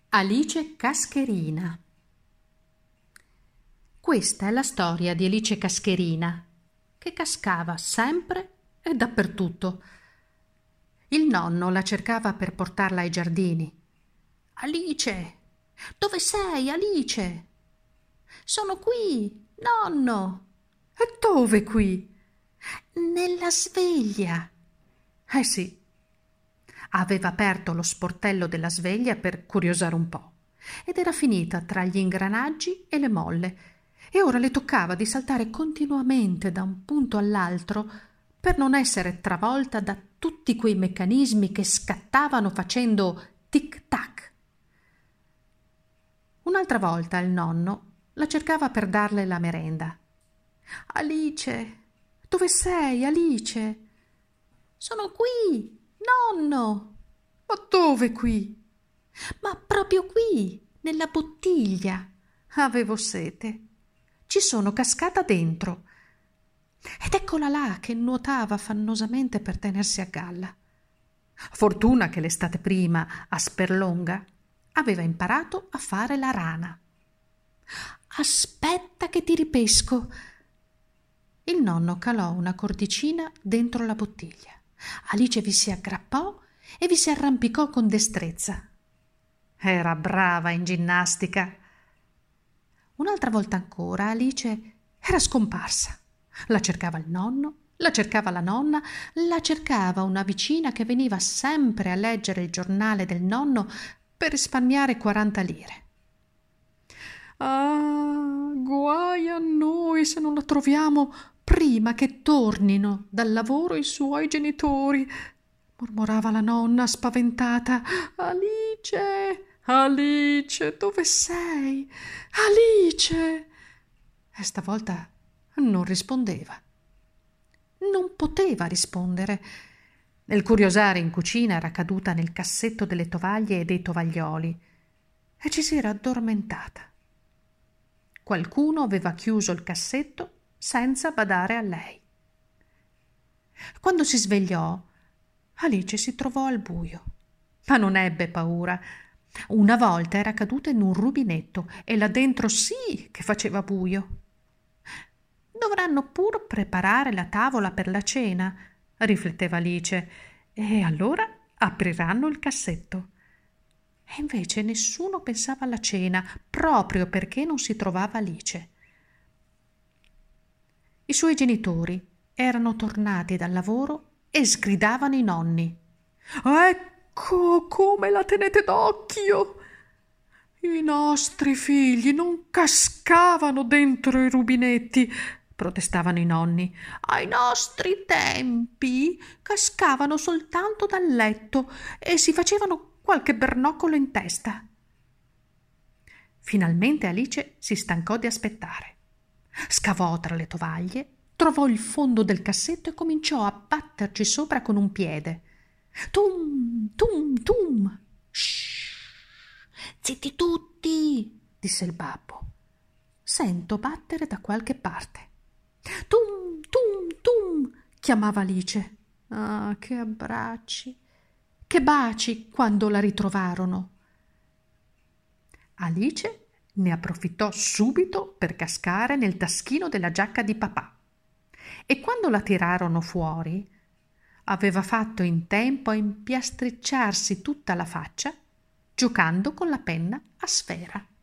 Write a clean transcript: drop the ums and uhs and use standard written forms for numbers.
Alice Cascherina. Questa è la storia di Alice Cascherina, che cascava sempre e dappertutto. Il nonno la cercava per portarla ai giardini. Alice, dove sei, Alice? Sono qui, nonno. E dove qui? Nella sveglia. Eh sì. Aveva aperto lo sportello della sveglia per curiosare un po' ed era finita tra gli ingranaggi e le molle e ora le toccava di saltare continuamente da un punto all'altro per non essere travolta da tutti quei meccanismi che scattavano facendo tic-tac. Un'altra volta il nonno la cercava per darle la merenda. Alice, dove sei, Alice? Sono qui, nonno. Ma dove qui? Ma proprio qui, nella bottiglia. Avevo sete. Ci sono cascata dentro. Ed eccola là che nuotava affannosamente per tenersi a galla. Fortuna che l'estate prima, a Sperlonga, aveva imparato a fare la rana. Aspetta che ti ripesco. Il nonno calò una cordicina dentro la bottiglia. Alice vi si aggrappò e vi si arrampicò con destrezza. Era brava in ginnastica. Un'altra volta ancora Alice era scomparsa. La cercava il nonno, la cercava la nonna, la cercava una vicina che veniva sempre a leggere il giornale del nonno per risparmiare 40 lire. Ah, guai a noi se non la troviamo prima che tornino dal lavoro i suoi genitori, mormorava la nonna spaventata. Alice, Alice, dove sei? Alice! E stavolta non rispondeva. Non poteva rispondere. Nel curiosare in cucina era caduta nel cassetto delle tovaglie e dei tovaglioli e ci si era addormentata. Qualcuno aveva chiuso il cassetto senza badare a lei. Quando si svegliò, Alice si trovò al buio, ma non ebbe paura. Una volta era caduta in un rubinetto e là dentro sì che faceva buio. Dovranno pur preparare la tavola per la cena, rifletteva Alice, e allora apriranno il cassetto. E invece nessuno pensava alla cena, proprio perché non si trovava Alice. I suoi genitori erano tornati dal lavoro e sgridavano i nonni. Ecco come la tenete d'occhio! I nostri figli non cascavano dentro i rubinetti, protestavano i nonni. Ai nostri tempi cascavano soltanto dal letto e si facevano qualche bernoccolo in testa. Finalmente Alice si stancò di aspettare. Scavò tra le tovaglie, trovò il fondo del cassetto e cominciò a batterci sopra con un piede. Tum, tum, tum. Shh, zitti tutti, disse il babbo. Sento battere da qualche parte. Tum, tum, tum, chiamava Alice. Ah, che abbracci, che baci quando la ritrovarono. Alice ne approfittò subito per cascare nel taschino della giacca di papà e quando la tirarono fuori aveva fatto in tempo a impiastricciarsi tutta la faccia giocando con la penna a sfera.